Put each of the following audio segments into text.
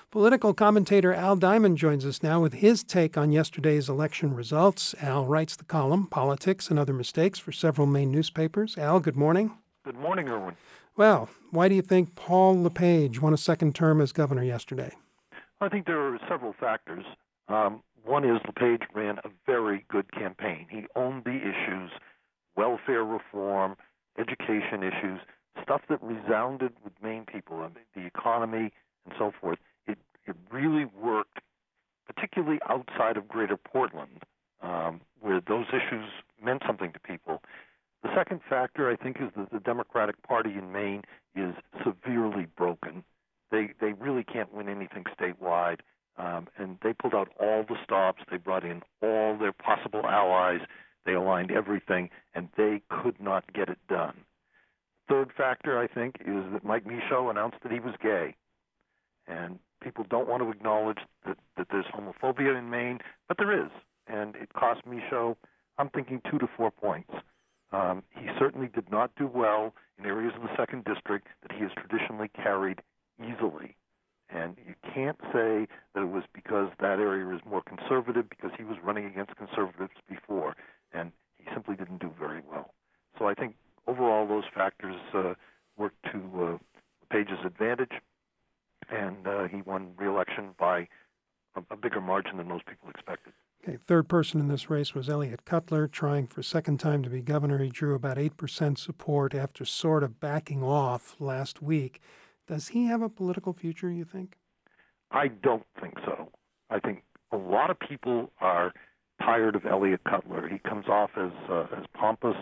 Political commentator Al Diamond joins us now with his take on yesterday's election results. Al writes the column, Politics and Other Mistakes, for several Maine newspapers. Al, good morning. Good morning, Erwin. Well, why do you think Paul LePage won a second term as governor yesterday? I think there are several factors. One is LePage ran a very good campaign. He owned the issues, welfare reform, education issues, stuff that resounded with Maine people, the economy and so forth. It really worked, particularly outside of Greater Portland, where those issues meant something to people. The second factor, I think, is that the Democratic Party in Maine is severely broken. They really can't win anything statewide, and they pulled out all the stops. They brought in all their possible allies. They aligned everything, and they could not get it done. Third factor, I think, is that Mike Michaud announced that he was gay. And people don't want to acknowledge that there's homophobia in Maine, but there is. And it cost Michaud, I'm thinking, 2 to 4 points. He certainly did not do well in areas of the 2nd District that he has traditionally carried easily. And you can't say that it was because that area is more conservative, because he was running against conservatives before, and he simply didn't do very well. So I think overall those factors worked to LePage's advantage, and he won re-election by a bigger margin than most people expected. Okay, third person in this race was Elliott Cutler, trying for a second time to be governor. He drew about 8% support after sort of backing off last week. Does he have a political future, you think? I don't think so. I think a lot of people are tired of Elliott Cutler. He comes off as pompous,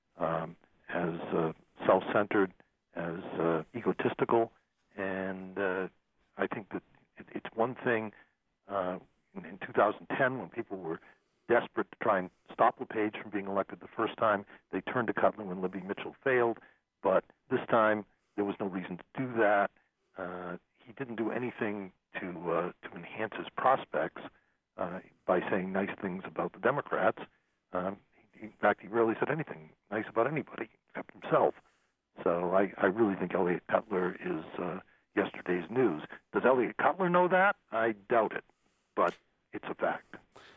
as self-centered, as egotistical, and I think that it's one thing in 2010 when people were desperate to try and stop LePage from being elected the first time, they turned to Cutler when Libby Mitchell failed, but this time there was no reason to do that. He didn't do anything to enhance his prospects by saying nice things about the Democrats. In fact, he rarely said anything nice about anybody except himself. So I really think Elliott Cutler is yesterday's news. Does Elliott Cutler know that? I doubt it, but it's a fact.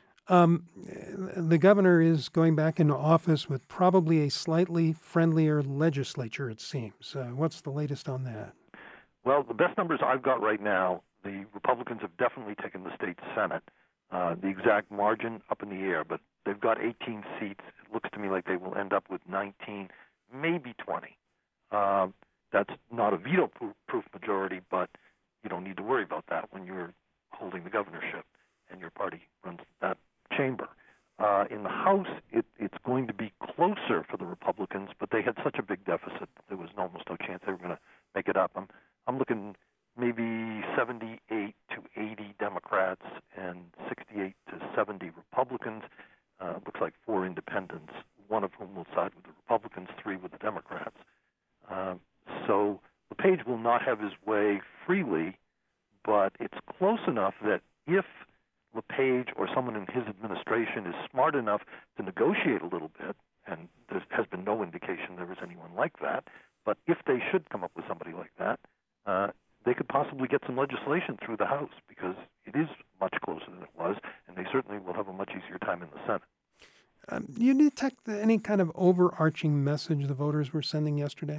The governor is going back into office with probably a slightly friendlier legislature, it seems. What's the latest on that? Well, the best numbers I've got right now, the Republicans have definitely taken the state Senate. The exact margin up in the air, but they've got 18 seats. It looks to me like they will end up with 19, maybe 20. That's not a veto-proof majority, but you don't need to worry about that when you're holding the governorship and your party runs that chamber. In the House, it's going to be closer for the Republicans, but they had such a big deficit that there was almost no chance they were going to make it up. I'm looking maybe 78 to 80 Democrats and 68 to 70 Republicans. Looks like 4 independents, one of whom will side with the Republicans, 3 with the Democrats. So LePage will not have his way freely, but it's close enough that if LePage or someone in his administration is smart enough to negotiate a little bit, and there has been no indication there is anyone like that, but if they should come up with somebody like that, they could possibly get some legislation through the House because it is much closer than it was, and they certainly will have a much easier time in the Senate. Do you detect any kind of overarching message the voters were sending yesterday?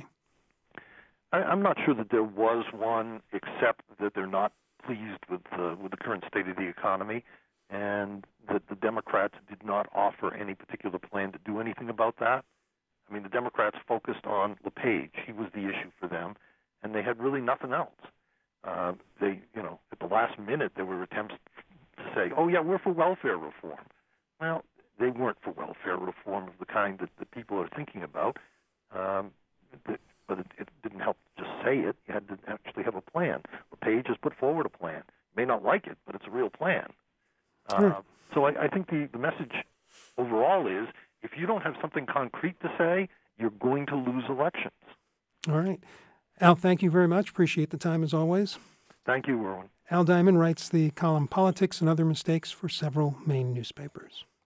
I'm not sure that there was one, except that they're not pleased with the current state of the economy, and that the Democrats did not offer any particular plan to do anything about that. I mean, the Democrats focused on LePage. He was the issue for them, and they had really nothing else. At the last minute, there were attempts to say, oh, yeah, we're for welfare reform. Well, they weren't for welfare reform of the kind that people are thinking about, but it didn't help just say it. You had to actually have a plan. LePage has put forward a plan. You may not like it, but it's a real plan. So I think the message overall is, if you don't have something concrete to say, you're going to lose elections. All right. Al, thank you very much. Appreciate the time as always. Thank you, Erwin. Al Diamond writes the column Politics and Other Mistakes for several Maine newspapers.